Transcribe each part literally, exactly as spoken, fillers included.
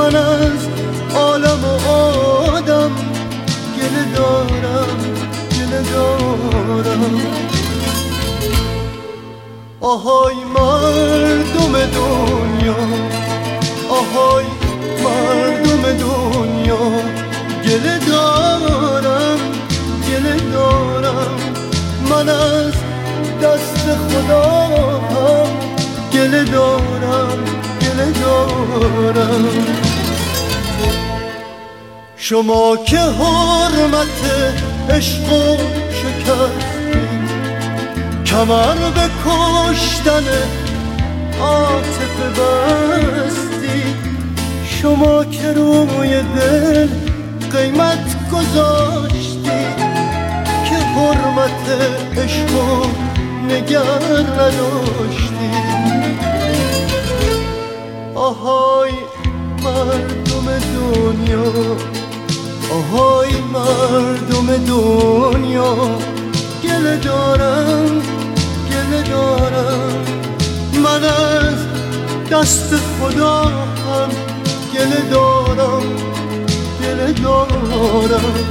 من از عالم و آدم گله دارم گله دارم. آهای مردم دنیا، آهای مردم دنیا، گله دارم گله دارم. من از دست خدا هم گله دارم گله دارم. شما که حرمت عشق و شکستید، کمر به کشتن عاطفه بستید. شما که روی دل قیمت گذاشتید، که حرمت عشق و نگر نداشتید. آهای مردم دنیا، آهای مردم دنیا، گله دارم گله دارم. من از دست خدا هم گله دارم گله دارم.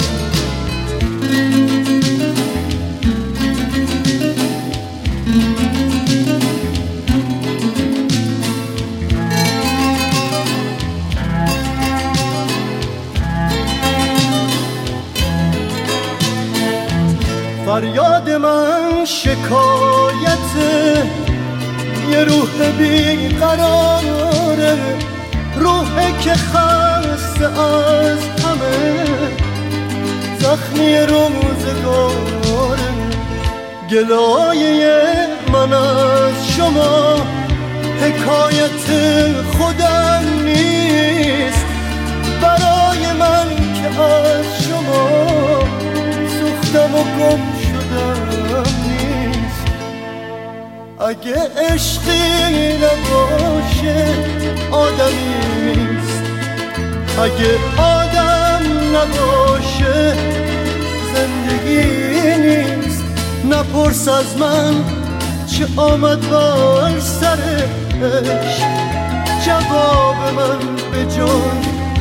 فریاد من شکایت یه روح بیقراره، روحی که خسته از همه زخمی روزگاره. گلایه من از شما حکایت خودم نیست، برای من که از شما سوختم و گم شدم نیست. اگه عشقی نباشه آدمی نیست، اگه آدم نباشه زندگی نیست. نپرس از من چه آمد بر سرش، جواب من به جان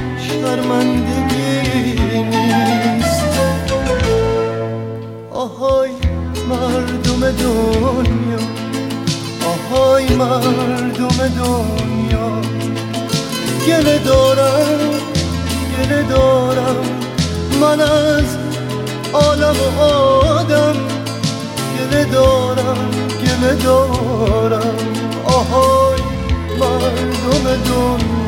شرمندگی نیست. آهای مردم دنیا، آهای مردم دنیا، گله دارم گله دارم. من از عالم و آدم گله دارم گله دارم. آهای مردم دنیا.